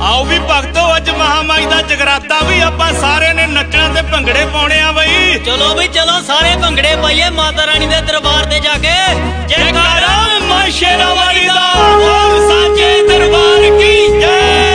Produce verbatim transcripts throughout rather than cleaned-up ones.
आओ भी भगतो अज महामाई दा जगराता भी आपां सारे ने नचना ते भंगड़े पाउणे आ बई। चलो बई चलो सारे भंगड़े पाइए माता रानी दे दरबार ते जाके जयकारा मां शेरा वाली दा, बोल साचे दरबार की जय।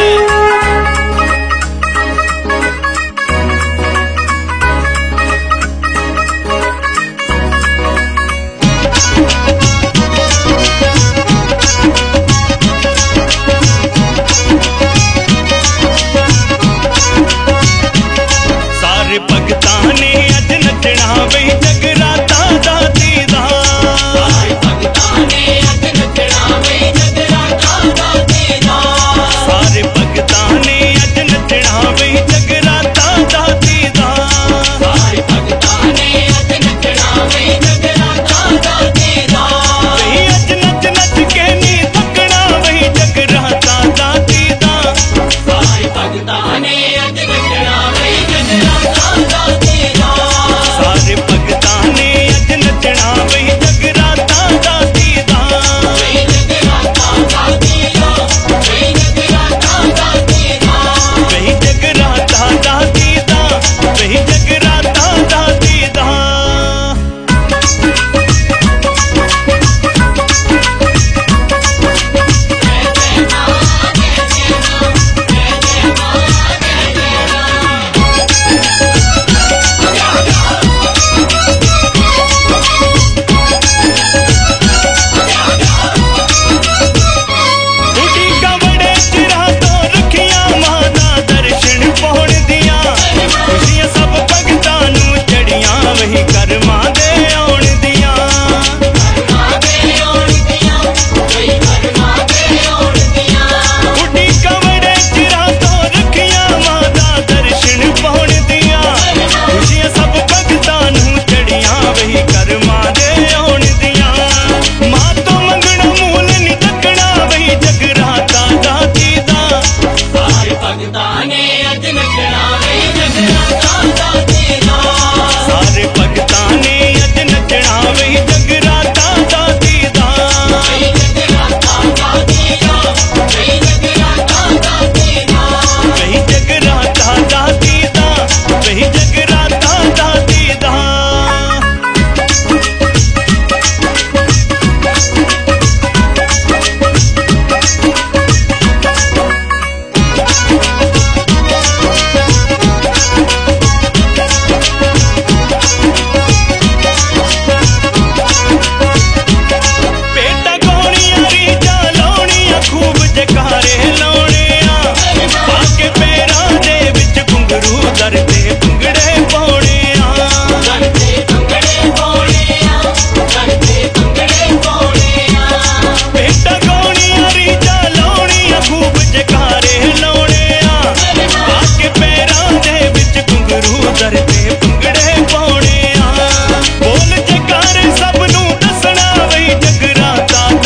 भगतां ने अज नचना बई जगराता दा दीदा, सारे भगतां ने अज नचना बई जगराता दा दीदा, सारे भगतां ने अज नचना बई जगराता दा दीदा, सारे भगतां ने अज नचना बई जगराता दा दीदा, बई अज नच नच के नी थकना बई जगराता दा दीदा, सारे भगतां ने अज नचना बई जगराता सारे भगतां ने अज नचना बई जगराता दा दीदा, बई जगराता दा दीदा, बई जगराता दा दीदा, बई जगराता दा दीदा, बई जगराता दा दीदा।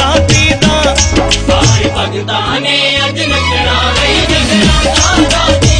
भगतां ने अज नचना बई जगराता दा